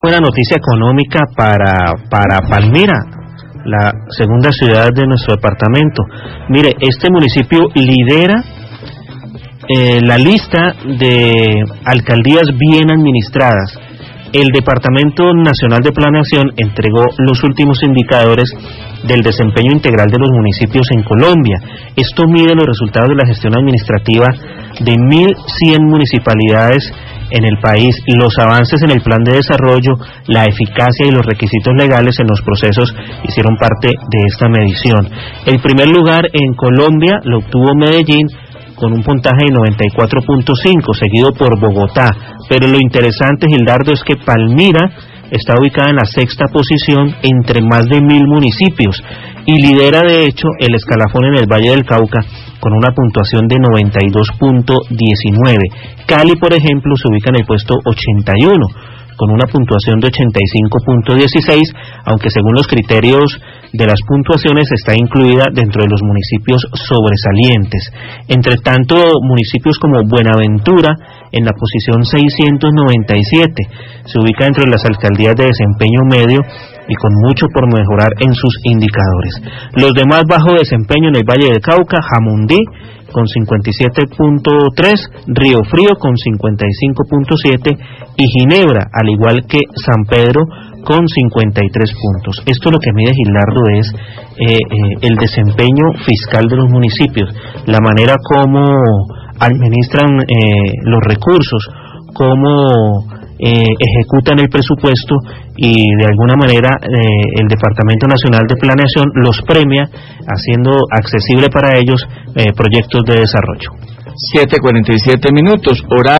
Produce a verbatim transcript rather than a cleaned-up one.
Buena noticia económica para, para Palmira, la segunda ciudad de nuestro departamento. Mire, este municipio lidera eh, la lista de alcaldías bien administradas. El Departamento Nacional de Planeación entregó los últimos indicadores del desempeño integral de los municipios en Colombia. Esto mide los resultados de la gestión administrativa de mil cien municipalidades en el país, los avances en el plan de desarrollo, la eficacia y los requisitos legales en los procesos hicieron parte de esta medición. El primer lugar en Colombia lo obtuvo Medellín con un puntaje de noventa y cuatro punto cinco, seguido por Bogotá, pero lo interesante, Gildardo, es que Palmira está ubicada en la sexta posición entre más de mil municipios y lidera de hecho el escalafón en el Valle del Cauca con una puntuación de noventa y dos punto diecinueve. Cali, por ejemplo, se ubica en el puesto ochenta y uno con una puntuación de ochenta y cinco punto dieciséis, aunque según los criterios de las puntuaciones está incluida dentro de los municipios sobresalientes. Entre tanto, municipios como Buenaventura, en la posición seiscientos noventa y siete, se ubica dentro de las alcaldías de desempeño medio y con mucho por mejorar en sus indicadores. Los de más bajo desempeño en el Valle del Cauca: Jamundí con cincuenta y siete punto tres, Río Frío con cincuenta y cinco punto siete y Ginebra, al igual que San Pedro, con cincuenta y tres puntos. Esto lo que mide, Gildardo, es eh, eh, el desempeño fiscal de los municipios, la manera como administran eh, los recursos, cómo eh, ejecutan el presupuesto, y de alguna manera eh, el Departamento Nacional de Planeación los premia haciendo accesible para ellos eh, proyectos de desarrollo. siete cuarenta y siete minutos, hora